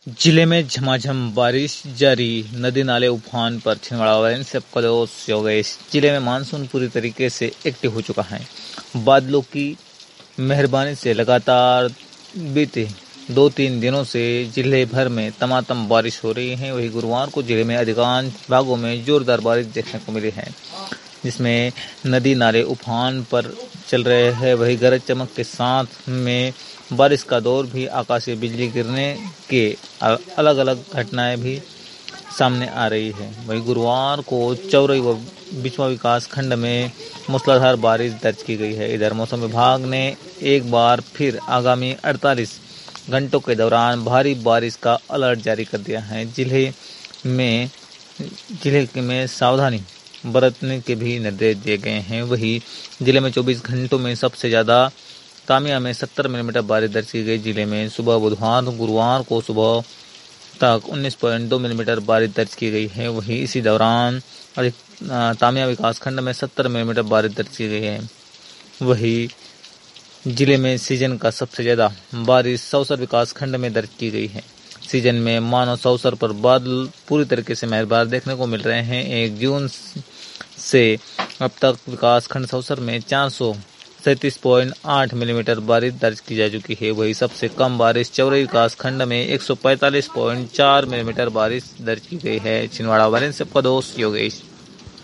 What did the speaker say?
जिले में झमाझम बारिश जारी, नदी नाले उफान पर। छिंदवाड़ा ऑरेंज से कलोस योगेश। जिले में मानसून पूरी तरीके से एक्टिव हो चुका है। बादलों की मेहरबानी से लगातार बीते 2-3 दिनों से जिले भर में तमातम बारिश हो रही है। वहीं गुरुवार को जिले में अधिकांश भागों में जोरदार बारिश देखने को मिली है, जिसमें नदी नाले उफान पर चल रहे हैं। वहीं गरज चमक के साथ में बारिश का दौर भी, आकाशीय बिजली गिरने के अलग अलग घटनाएं भी सामने आ रही है। वहीं गुरुवार को चौरई व बिछवा विकास खंड में मूसलाधार बारिश दर्ज की गई है। इधर मौसम विभाग ने एक बार फिर आगामी 48 घंटों के दौरान भारी बारिश का अलर्ट जारी कर दिया है। जिले में सावधानी बरतने के भी निर्देश दिए गए हैं। वहीं जिले में 24 घंटों में सबसे ज्यादा तामिया में 70 मिलीमीटर बारिश दर्ज की गई। जिले में सुबह बुधवार गुरुवार को सुबह तक 19.2 मिलीमीटर बारिश दर्ज की गई है। वहीं इसी दौरान तामिया विकास खंड में 70 मिलीमीटर बारिश दर्ज की गई है। वहीं जिले में सीजन का सबसे ज्यादा बारिश सौसर विकास खंड में दर्ज की गई है। सीजन में मानो सौसर पर बादल पूरी तरीके से मेहरबान देखने को मिल रहे हैं। 1 जून से अब तक विकास खंड सौसर में 437.8 मिलीमीटर बारिश दर्ज की जा चुकी है। वही सबसे कम बारिश चौरई विकास खंड में 145.4 मिलीमीटर बारिश दर्ज की गई है। छिंदवाड़ा ऑरेंज से दोस्त योगेश।